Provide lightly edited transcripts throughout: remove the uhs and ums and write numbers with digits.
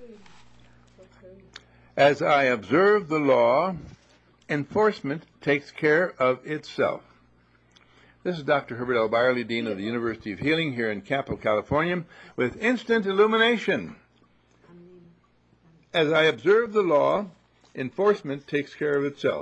As I observe the law, enforcement takes care of itself. This is Dr. Herbert L. Byerly, Dean of the University of Healing here in Campo, California, with instant illumination. As I observe the law, enforcement takes care of itself.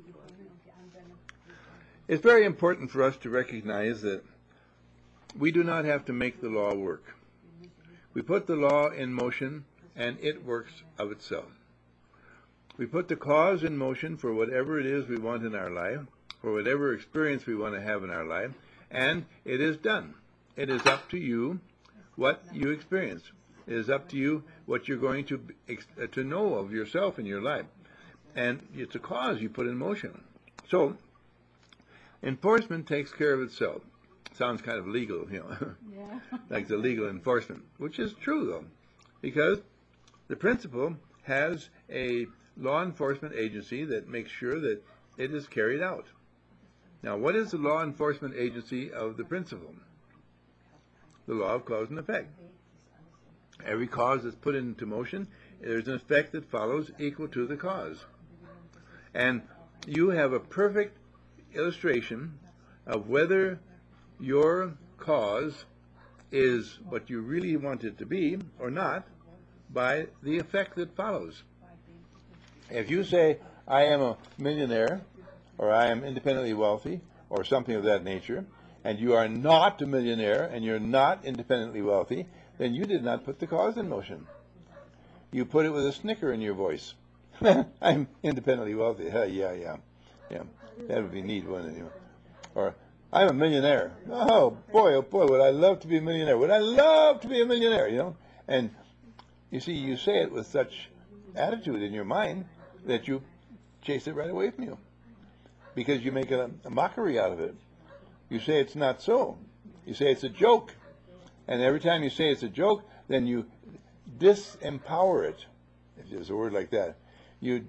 It's very important for us to recognize that we do not have to make the law work. We put the law in motion, and it works of itself. We put the cause in motion for whatever it is we want in our life, for whatever experience we want to have in our life, and it is done. It is up to you what you experience. It is up to you what you're going to know of yourself in your life. And it's a cause you put in motion. So, enforcement takes care of itself. Sounds kind of legal, you know, yeah. Like the legal enforcement, which is true, though, because the principal has a law enforcement agency that makes sure that it is carried out. Now, what is the law enforcement agency of the principal? The law of cause and effect. Every cause that's put into motion, there's an effect that follows equal to the cause. And you have a perfect illustration of whether your cause is what you really want it to be or not by the effect that follows. If you say, I am a millionaire, or I am independently wealthy, or something of that nature, and you are not a millionaire, and you're not independently wealthy, then you did not put the cause in motion. You put it with a snicker in your voice. I'm independently wealthy. Yeah. That would be neat, wouldn't it? Or, I'm a millionaire. Oh boy, would I love to be a millionaire. Would I love to be a millionaire, you know? And you see, you say it with such attitude in your mind that you chase it right away from you. Because you make a mockery out of it. You say it's not so. You say it's a joke. And every time you say it's a joke, then you disempower it, if there's a word like that. You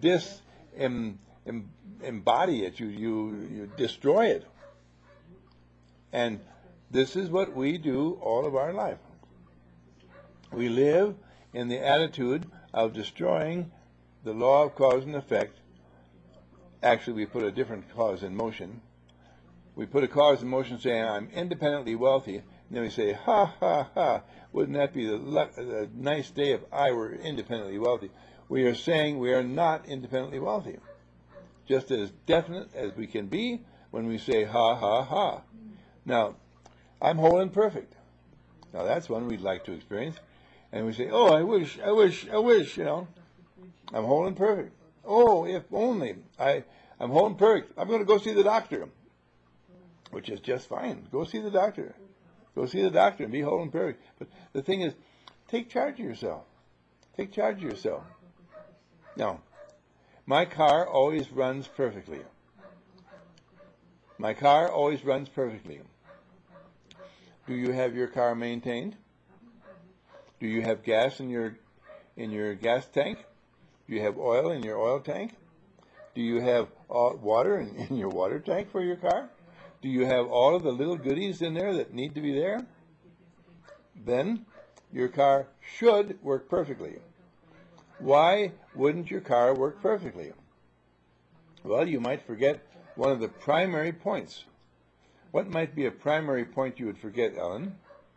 embody it. You destroy it. And this is what we do all of our life. We live in the attitude of destroying the law of cause and effect. Actually, we put a different cause in motion. We put a cause in motion saying, I'm independently wealthy. And then we say, ha, wouldn't that be a nice day if I were independently wealthy? We are saying we are not independently wealthy. Just as definite as we can be when we say, ha. Now, I'm whole and perfect. Now, that's one we'd like to experience. And we say, oh, I wish, you know. I'm whole and perfect. Oh, if only. I'm whole and perfect. I'm going to go see the doctor. Which is just fine. Go see the doctor. Go see the doctor and be whole and perfect. But the thing is, take charge of yourself. Take charge of yourself. Now, my car always runs perfectly. My car always runs perfectly. Do you have your car maintained? Do you have gas in your gas tank? Do you have oil in your oil tank? Do you have water in your water tank for your car? Do you have all of the little goodies in there that need to be there? Then your car should work perfectly. Why wouldn't your car work perfectly? Well, you might forget one of the primary points. What might be a primary point you would forget, Ellen?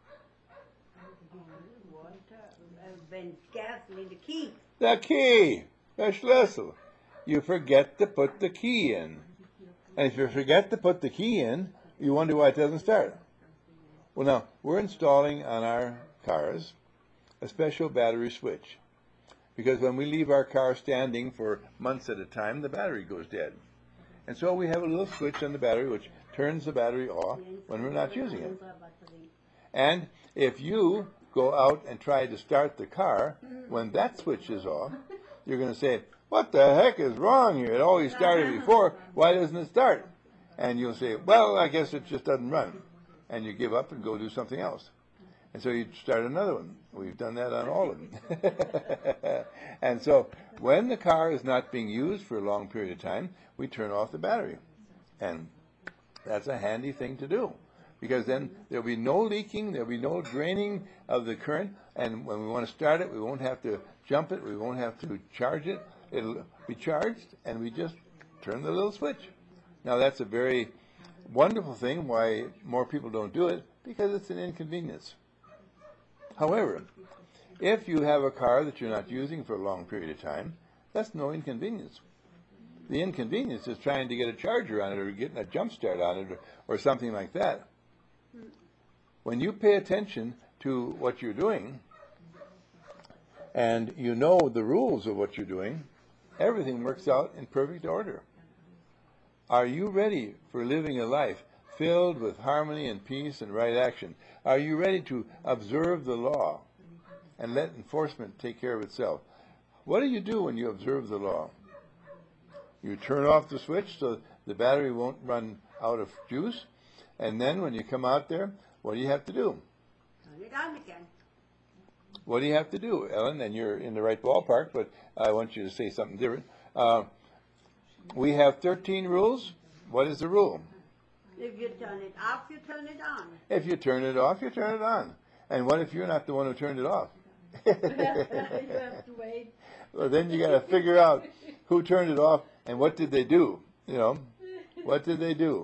The key. The Schlüssel. You forget to put the key in. And if you forget to put the key in, you wonder why it doesn't start. Well, now, we're installing on our cars a special battery switch. Because when we leave our car standing for months at a time, the battery goes dead. And so we have a little switch on the battery which turns the battery off when we're not using it. And if you go out and try to start the car when that switch is off, you're going to say, what the heck is wrong here? It always started before. Why doesn't it start? And you'll say, well, I guess it just doesn't run. And you give up and go do something else. And so you start another one. We've done that on all of them. And so when the car is not being used for a long period of time, we turn off the battery. And that's a handy thing to do. Because then there'll be no leaking, there'll be no draining of the current And when we want to start it, we won't have to jump it. We won't have to charge it. It'll be charged, and we just turn the little switch. Now, that's a very wonderful thing. Why more people don't do it? Because it's an inconvenience. However, if you have a car that you're not using for a long period of time, that's no inconvenience. The inconvenience is trying to get a charger on it or getting a jump start on it or something like that. When you pay attention to what you're doing and you know the rules of what you're doing, everything works out in perfect order. Are you ready for living a life filled with harmony and peace and right action? Are you ready to observe the law and let enforcement take care of itself? What do you do when you observe the law? You turn off the switch so the battery won't run out of juice, and then when you come out there, what do you have to do? Turn it on again. What do you have to do, Ellen? And you're in the right ballpark, but I want you to say something different. We have 13 rules. What is the rule? If you turn it off, you turn it on. If you turn it off, you turn it on. And what if you're not the one who turned it off? You have to wait. Well, then you got to figure out who turned it off and what did they do. You know, what did they do?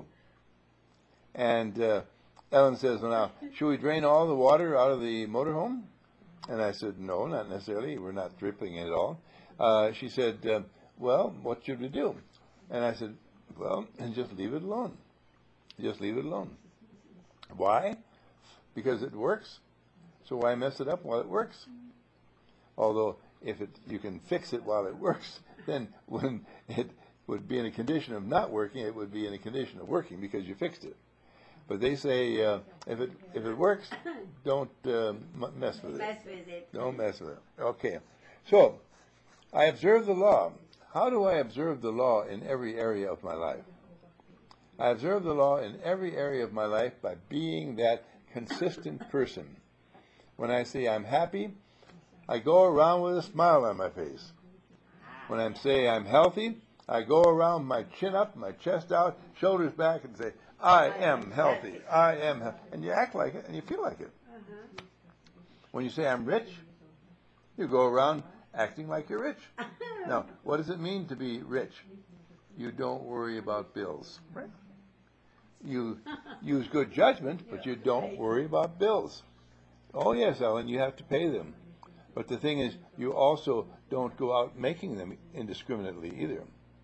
And Ellen says, well, now, should we drain all the water out of the motorhome? And I said, no, not necessarily. We're not dripping it at all. She said, well, what should we do? And I said, well, just leave it alone. Just leave it alone. Why? Because it works. So why mess it up while it works? Although if you can fix it while it works, then when it would be in a condition of not working, it would be in a condition of working because you fixed it. But they say if it works, don't mess with it. Mess with it. Don't mess with it. Okay. So I observe the law. How do I observe the law in every area of my life? I observe the law in every area of my life by being that consistent person. When I say I'm happy, I go around with a smile on my face. When I say I'm healthy, I go around my chin up, my chest out, shoulders back, and say, I am healthy. I am healthy. And you act like it, and you feel like it. When you say I'm rich, you go around acting like you're rich. Now, what does it mean to be rich? You don't worry about bills. Right? You use good judgment, but you don't worry about bills. Oh, yes, Ellen, you have to pay them. But the thing is, you also don't go out making them indiscriminately either.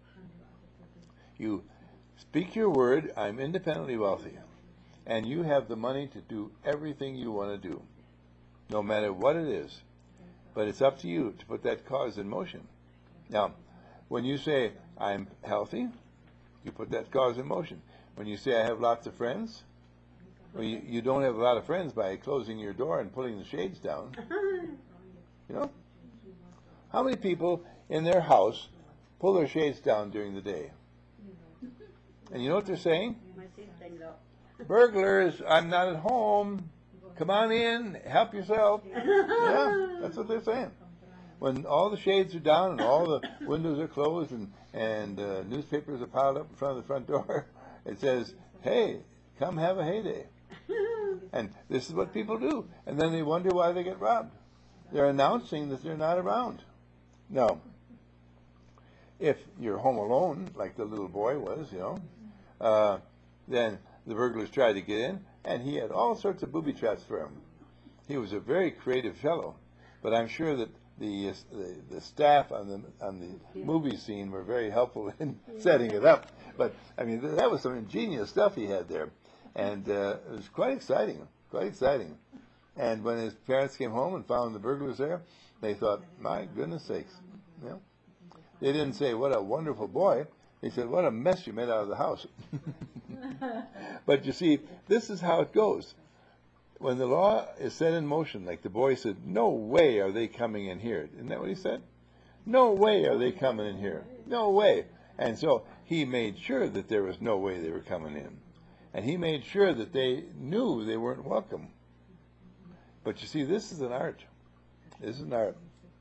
You speak your word, I'm independently wealthy, and you have the money to do everything you want to do, no matter what it is. But it's up to you to put that cause in motion. Now, when you say, I'm healthy, you put that cause in motion. When you say, I have lots of friends, well, you don't have a lot of friends by closing your door and pulling the shades down. You know? How many people in their house pull their shades down during the day? And you know what they're saying? My sister-in-law. Burglars, I'm not at home. Come on in, help yourself. Yeah, that's what they're saying. When all the shades are down and all the windows are closed and newspapers are piled up in front of the front door, it says, hey, come have a heyday. And this is what people do. And then they wonder why they get robbed. They're announcing that they're not around. Now, if you're home alone, like the little boy was, you know, then the burglars tried to get in, and he had all sorts of booby traps for him. He was a very creative fellow, but I'm sure that the staff on the movie scene were very helpful in setting it up. But I mean, that was some ingenious stuff he had there, and it was quite exciting, quite exciting. And when his parents came home and found the burglars there, they thought, my goodness sakes, you know. They didn't say, what a wonderful boy. They said, what a mess you made out of the house. But you see, this is how it goes. When the law is set in motion, like the boy said, no way are they coming in here. Isn't that what he said? No way are they coming in here. No way. And so he made sure that there was no way they were coming in. And he made sure that they knew they weren't welcome. But you see, this is an art. This is an art.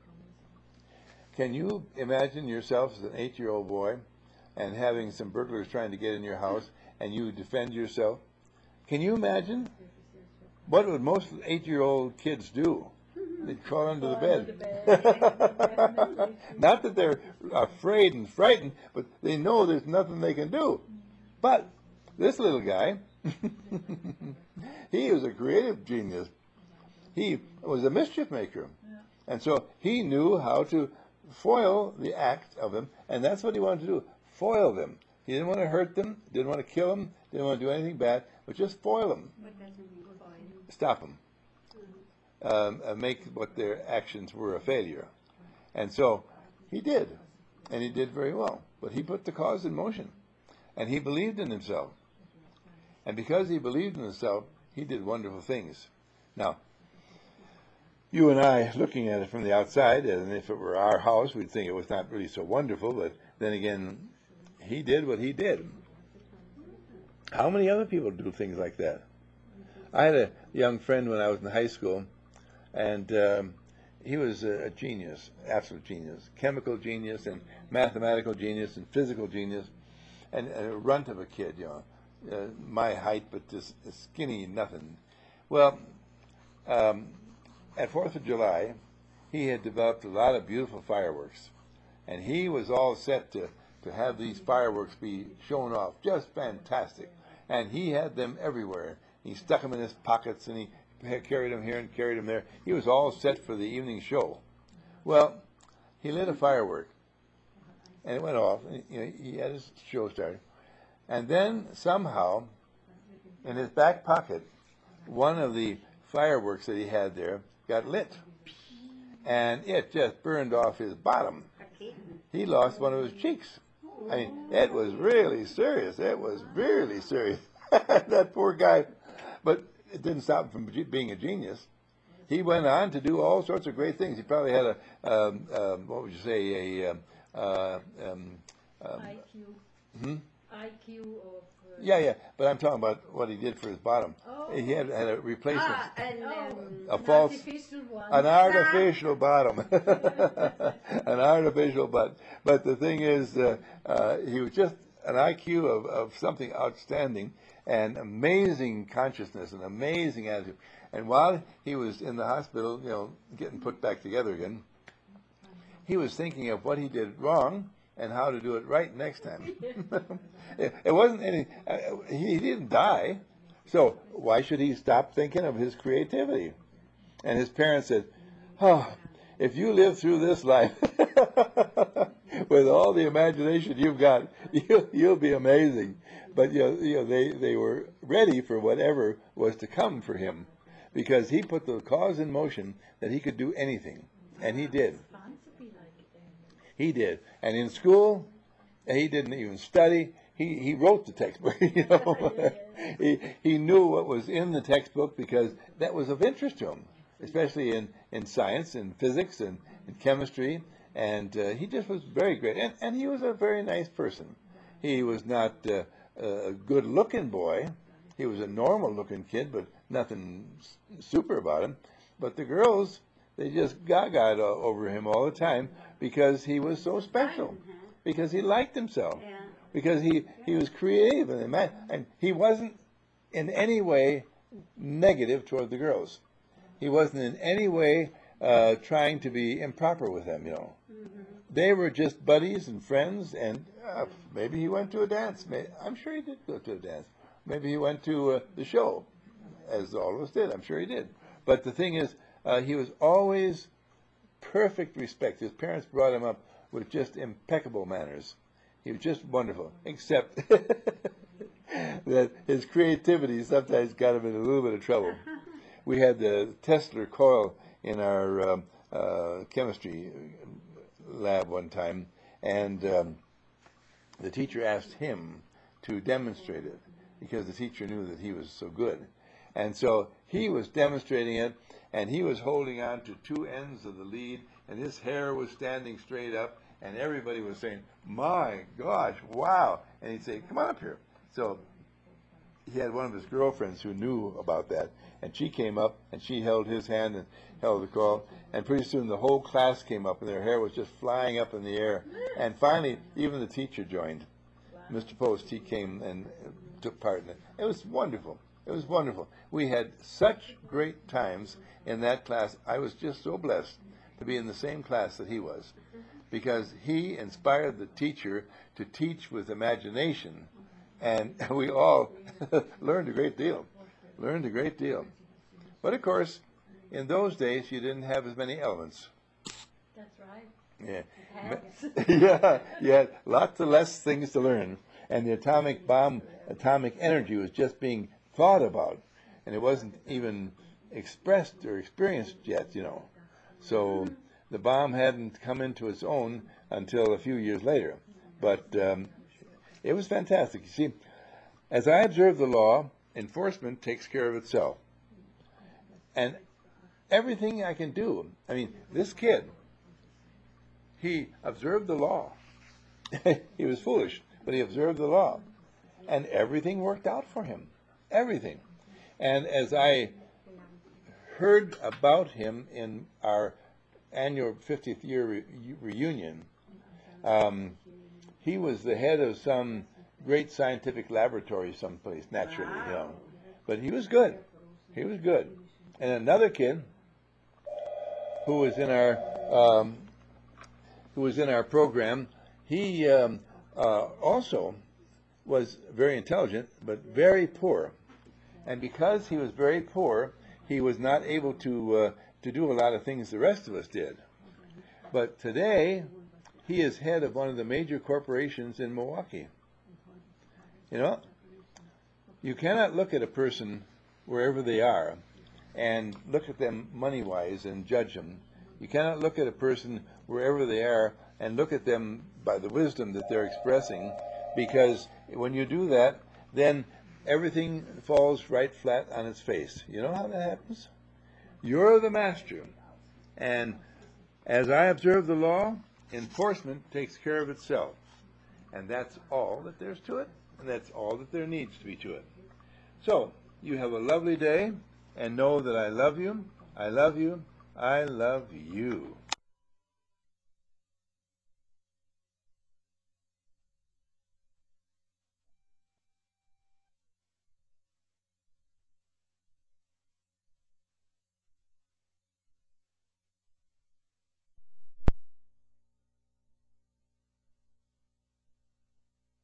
Can you imagine yourself as an 8-year-old boy and having some burglars trying to get in your house and you defend yourself? Can you imagine? What would most 8-year-old kids do? they'd crawl under the Crawl under bed. Definitely. Not that they're afraid and frightened, but they know there's nothing they can do. But this little guy, he was a creative genius. He was a mischief maker. And so he knew how to foil the act of them, and that's what he wanted to do, foil them. He didn't want to hurt them, didn't want to kill them, didn't want to do anything bad, but just foil them, What does it mean, foil? stop them, make what their actions were a failure. And so he did, and he did very well. But he put the cause in motion, and he believed in himself. And because he believed in himself, he did wonderful things. Now, you and I, looking at it from the outside, and if it were our house, we'd think it was not really so wonderful, but then again, he did what he did. How many other people do things like that? I had a young friend when I was in high school, and he was a genius, absolute genius, chemical genius and mathematical genius and physical genius, and a runt of a kid, my height, but just skinny nothing. Well, at 4th of July, he had developed a lot of beautiful fireworks, and he was all set to have these fireworks be shown off, just fantastic. And he had them everywhere. He stuck them in his pockets, and he carried them here and carried them there. He was all set for the evening show. Well, he lit a firework, and it went off. And, he had his show started. And then somehow, in his back pocket, one of the fireworks that he had there got lit, and it just burned off his bottom. He lost one of his cheeks. I mean, it was really serious. It was really serious. That poor guy. But it didn't stop him from being a genius. He went on to do all sorts of great things. He probably had what would you say, IQ. IQ of... Yeah, but I'm talking about what he did for his bottom. Oh. He had a replacement. A an false, artificial one. an artificial bottom, an artificial butt. But the thing is, he was just an IQ of something outstanding, and amazing consciousness and amazing attitude. And while he was in the hospital, getting put back together again, he was thinking of what he did wrong and how to do it right next time. It wasn't any. He didn't die, so why should he stop thinking of his creativity? And his parents said, "Oh, if you live through this life with all the imagination you've got, you'll be amazing." But they were ready for whatever was to come for him, because he put the cause in motion that he could do anything, and he did. He did. And in school, he didn't even study. He wrote the textbook. He knew what was in the textbook because that was of interest to him, especially in science and physics and in chemistry. And he just was very great. And he was a very nice person. He was not a good-looking boy. He was a normal-looking kid, but nothing super about him. But the girls, they just gaga over him all the time because he was so special, because he liked himself, because he was creative, and he wasn't in any way negative toward the girls. He wasn't in any way trying to be improper with them, They were just buddies and friends, and maybe he went to a dance. I'm sure he did go to a dance. Maybe he went to the show, as all of us did. I'm sure he did. But the thing is, he was always perfect respect. His parents brought him up with just impeccable manners. He was just wonderful, except that his creativity sometimes got him in a little bit of trouble. We had the Tesla coil in our chemistry lab one time, and the teacher asked him to demonstrate it because the teacher knew that he was so good. And so he was demonstrating it, and he was holding on to two ends of the lead, and his hair was standing straight up, and everybody was saying, "My gosh, wow." And he'd say, "Come on up here." So he had one of his girlfriends who knew about that, and she came up, and she held his hand and held the call, and pretty soon the whole class came up, and their hair was just flying up in the air. And finally, even the teacher joined. Mr. Post, he came and took part in it. It was wonderful. It was wonderful. We had such great times in that class. I was just so blessed to be in the same class that he was, because he inspired the teacher to teach with imagination, and we all learned a great deal. Learned a great deal. But of course, in those days, you didn't have as many elements. That's right. Yeah. Yeah, yeah, lots of less things to learn. And the atomic bomb, atomic energy was just being thought about, and it wasn't even expressed or experienced yet, you know. So the bomb hadn't come into its own until a few years later. But it was fantastic. You see, as I observe the law, enforcement takes care of itself. And everything I can do, I mean, this kid, he observed the law. He was foolish, but he observed the law. And everything worked out for him. Everything. And as I heard about him in our annual 50th year reunion, he was the head of some great scientific laboratory someplace, naturally, you know. But he was good. He was good. And another kid who was in our program, he also was very intelligent, but very poor. And because he was very poor, he was not able to do a lot of things the rest of us did. But today, he is head of one of the major corporations in Milwaukee. You know, you cannot look at a person wherever they are and look at them money-wise and judge them. You cannot look at a person wherever they are and look at them by the wisdom that they're expressing, because when you do that, then everything falls right flat on its face. You know how that happens? You're the master. And as I observe the law, enforcement takes care of itself. And that's all that there's to it, and that's all that there needs to be to it. So, you have a lovely day, and know that I love you, I love you, I love you.